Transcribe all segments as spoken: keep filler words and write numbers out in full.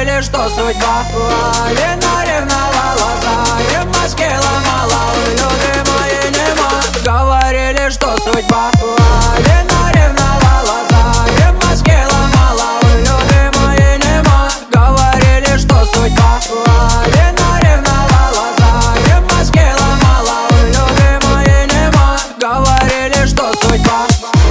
Говорили, что судьба. Лена ревновала, за в Москве ломала, у любимой нема. Говорили, что судьба. Лена ревновала, за в Москве ломала, у любимой нема. Говорили, что судьба. Лена ревновала, за в Москве ломала, у любимой нема. Говорили, что судьба.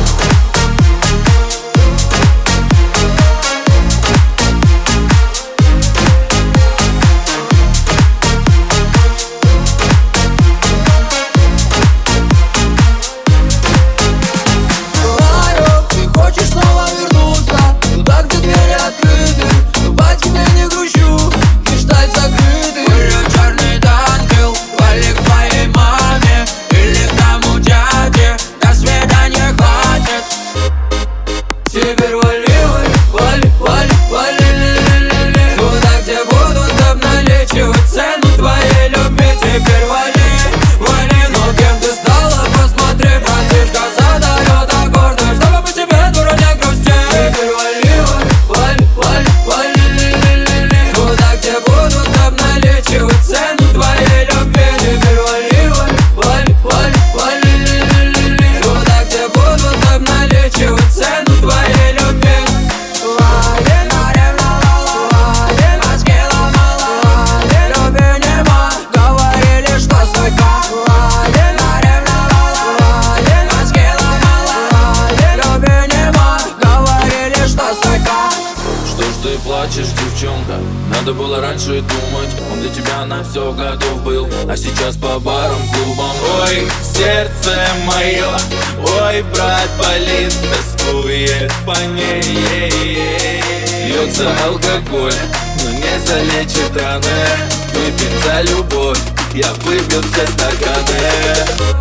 Теперь вали, вали, вали, вали, ли-ли-ли-ли. Туда, где будут обналичивать цену твоей любви. Теперь вали, вали, но кем ты стала, посмотри, братишка задает гордость, чтобы по тебе, дура, не грусти. Теперь вали, вали, вали, вали, ли-ли-ли-ли. Туда, где будут обналичивать цену твоей любви. Теперь вали, вали, вали, вали, ли-ли-ли-ли. Туда, где будут обналичивать цену твоей любви. Лена ревновала, Лена в Москве ломала, любви нема. Говорили, что судьба. Лена ревновала, Лена в Москве ломала, любви нема. Говорили, что судьба. Что ж ты плачешь, девчонка? Надо было раньше думать. Он для тебя на все готов был, а сейчас по барам, клубам. Ой, сердце мое, ой, брат болит, тоскует по ней. Льется алкоголь, но не залечит раны. Выпить за любовь, я выпил все стаканы.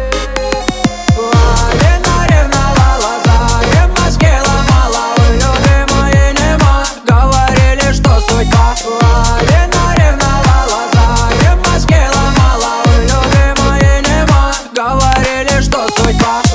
Лена ревновала, за в Москве ломала, у любимой нема. Говорили, что судьба. Лена ревновала, за в Москве ломала, у любимой нема. Говорили, что судьба.